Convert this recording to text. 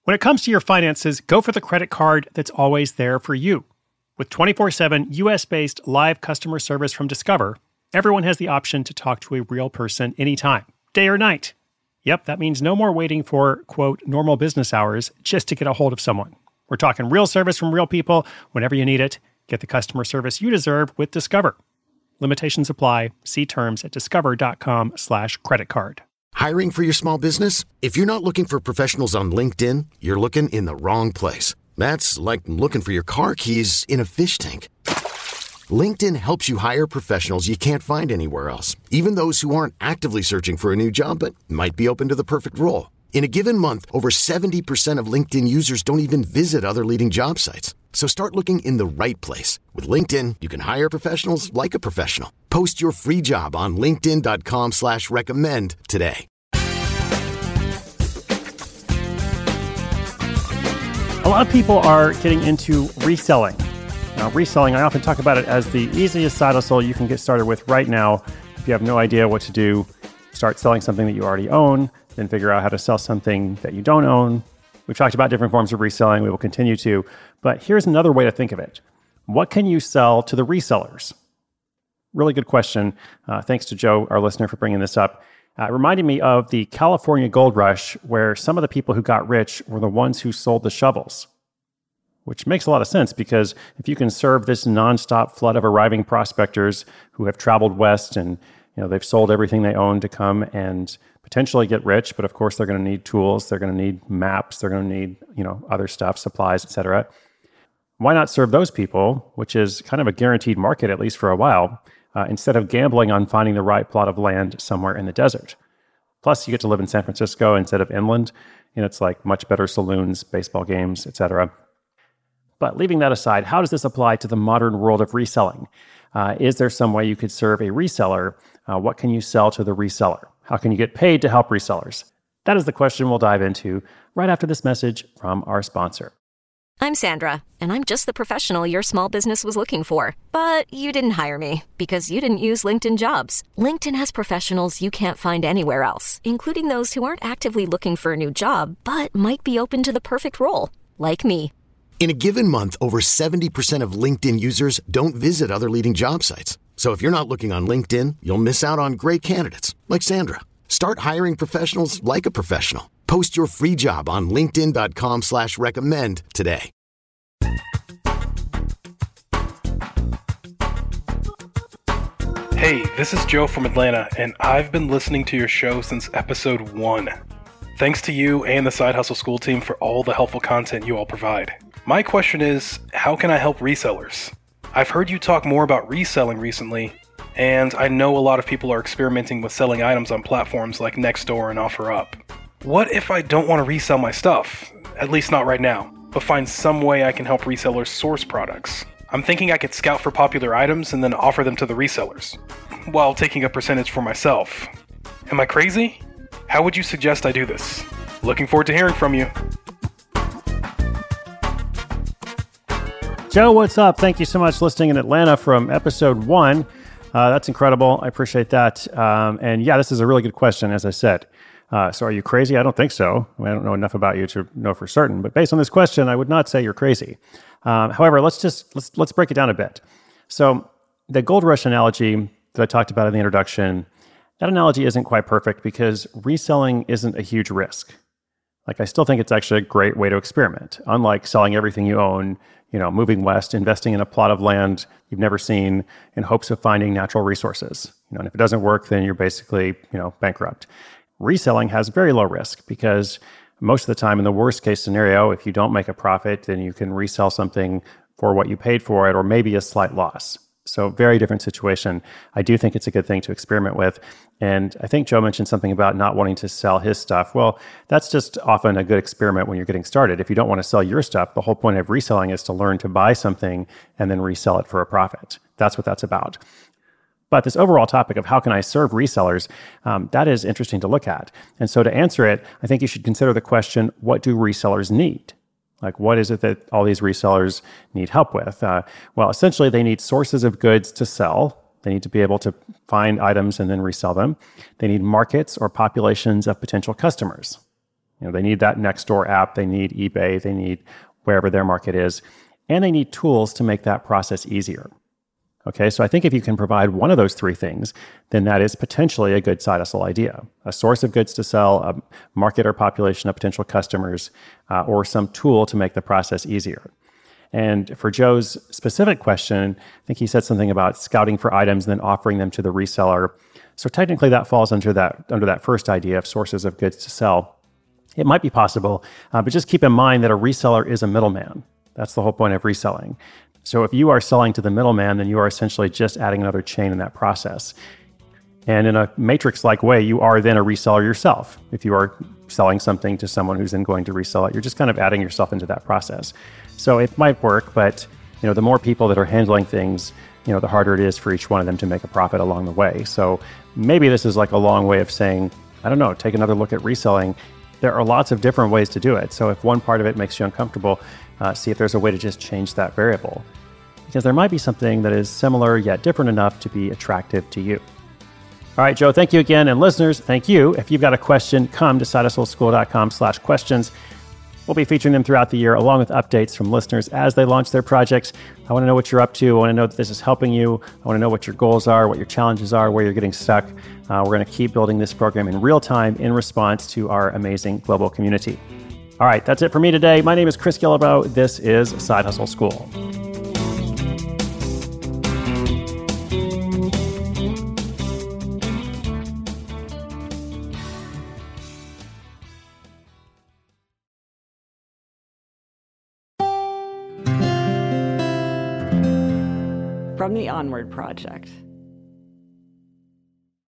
When it comes to your finances, go for the credit card that's always there for you. With 24/7 US-based live customer service from Discover, everyone has the option to talk to a real person anytime, day or night. Yep, that means no more waiting for, quote, normal business hours just to get a hold of someone. We're talking real service from real people whenever you need it. Get the customer service you deserve with Discover. Limitations apply. See terms at discover.com/creditcard. Hiring for your small business? If you're not looking for professionals on LinkedIn, you're looking in the wrong place. That's like looking for your car keys in a fish tank. LinkedIn helps you hire professionals you can't find anywhere else, even those who aren't actively searching for a new job but might be open to the perfect role. In a given month, over 70% of LinkedIn users don't even visit other leading job sites. So start looking in the right place. With LinkedIn, you can hire professionals like a professional. Post your free job on linkedin.com/recommend today. A lot of people are getting into reselling. Now, reselling, I often talk about it as the easiest side hustle you can get started with right now. If you have no idea what to do, start selling something that you already own, then figure out how to sell something that you don't own. We've talked about different forms of reselling. We will continue to. But here's another way to think of it. What can you sell to the resellers? Really good question. Thanks to Joe, our listener, for bringing this up. It reminded me of the California gold rush, where some of the people who got rich were the ones who sold the shovels. Which makes a lot of sense, because if you can serve this nonstop flood of arriving prospectors who have traveled west and they've sold everything they own to come and potentially get rich, but of course they're going to need tools, they're going to need maps, they're going to need other stuff, supplies, etc. Why not serve those people, which is kind of a guaranteed market at least for a while, instead of gambling on finding the right plot of land somewhere in the desert? Plus, you get to live in San Francisco instead of inland. It's like much better saloons, baseball games, etc. But leaving that aside, how does this apply to the modern world of reselling? Is there some way you could serve a reseller? What can you sell to the reseller? How can you get paid to help resellers? That is the question we'll dive into right after this message from our sponsor. I'm Sandra, and I'm just the professional your small business was looking for. But you didn't hire me because you didn't use LinkedIn Jobs. LinkedIn has professionals you can't find anywhere else, including those who aren't actively looking for a new job, but might be open to the perfect role, like me. In a given month, over 70% of LinkedIn users don't visit other leading job sites. So if you're not looking on LinkedIn, you'll miss out on great candidates like Sandra. Start hiring professionals like a professional. Post your free job on linkedin.com/recommend today. Hey, this is Joe from Atlanta, and I've been listening to your show since episode 1. Thanks to you and the Side Hustle School team for all the helpful content you all provide. My question is, how can I help resellers? I've heard you talk more about reselling recently, and I know a lot of people are experimenting with selling items on platforms like Nextdoor and OfferUp. What if I don't want to resell my stuff? At least not right now, but find some way I can help resellers source products. I'm thinking I could scout for popular items and then offer them to the resellers, while taking a percentage for myself. Am I crazy? How would you suggest I do this? Looking forward to hearing from you. Joe, what's up? Thank you so much for listening in Atlanta from episode 1. That's incredible. I appreciate that. And yeah, this is a really good question, as I said. So are you crazy? I don't think so. I don't know enough about you to know for certain. But based on this question, I would not say you're crazy. However, let's break it down a bit. So the gold rush analogy that I talked about in the introduction, that analogy isn't quite perfect because reselling isn't a huge risk. I still think it's actually a great way to experiment. Unlike selling everything you own, moving west, investing in a plot of land you've never seen in hopes of finding natural resources. And if it doesn't work, then you're basically, bankrupt. Reselling has very low risk because most of the time, in the worst case scenario, if you don't make a profit, then you can resell something for what you paid for it or maybe a slight loss. So very different situation. I do think it's a good thing to experiment with. And I think Joe mentioned something about not wanting to sell his stuff. Well, that's just often a good experiment when you're getting started. If you don't want to sell your stuff, the whole point of reselling is to learn to buy something and then resell it for a profit. That's what that's about. But this overall topic of how can I serve resellers, that is interesting to look at. And so to answer it, I think you should consider the question, what do resellers need? What is it that all these resellers need help with? Well, essentially, they need sources of goods to sell. They need to be able to find items and then resell them. They need markets or populations of potential customers. They need that Nextdoor app, they need eBay, they need wherever their market is, and they need tools to make that process easier. Okay, so I think if you can provide one of those three things, then that is potentially a good side hustle idea. A source of goods to sell, a market or population of potential customers, or some tool to make the process easier. And for Joe's specific question, I think he said something about scouting for items and then offering them to the reseller. So technically that falls under that first idea of sources of goods to sell. It might be possible, but just keep in mind that a reseller is a middleman. That's the whole point of reselling. So if you are selling to the middleman, then you are essentially just adding another chain in that process. And in a matrix-like way, you are then a reseller yourself. If you are selling something to someone who's then going to resell it, you're just kind of adding yourself into that process. So it might work, but the more people that are handling things, the harder it is for each one of them to make a profit along the way. So maybe this is like a long way of saying, I don't know, take another look at reselling. There are lots of different ways to do it. So if one part of it makes you uncomfortable, see if there's a way to just change that variable. Because there might be something that is similar yet different enough to be attractive to you. All right, Joe, thank you again. And listeners, thank you. If you've got a question, come to sidehustleschool.com/questions. We'll be featuring them throughout the year, along with updates from listeners as they launch their projects. I want to know what you're up to. I want to know that this is helping you. I want to know what your goals are, what your challenges are, where you're getting stuck. We're going to keep building this program in real time in response to our amazing global community. All right, that's it for me today. My name is Chris Guillebeau. This is Side Hustle School. From the Onward Project.